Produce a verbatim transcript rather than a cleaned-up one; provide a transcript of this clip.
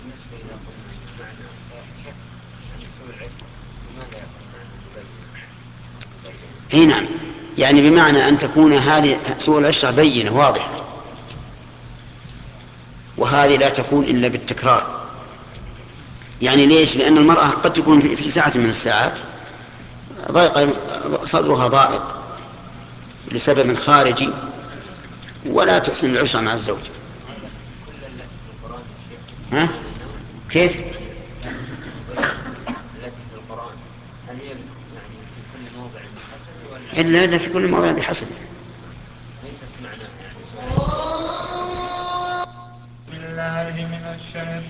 بالنسبة إلى معنى شك يعني سوء العشرة لماذا يأخذ معنى مبين؟ اي نعم، يعني بمعنى أن تكون هذه سوء العشرة بينة واضحة، وهذه لا تكون إلا بالتكرار. يعني ليش؟ لأن المرأة قد تكون في ساعة من الساعات ضيق صدرها ضائق لسبب خارجي ولا تحسن العشرة مع الزوج. هذا كل التي في القرآن يا شيخ ها؟ بهذا النوع؟ كيف؟ التي في القرآن هل هي يعني في كل موضع بحسب ولا إلا إلا في كل موضع بحسب. ليست معناها يعني سؤال؟ بالله من الشيطان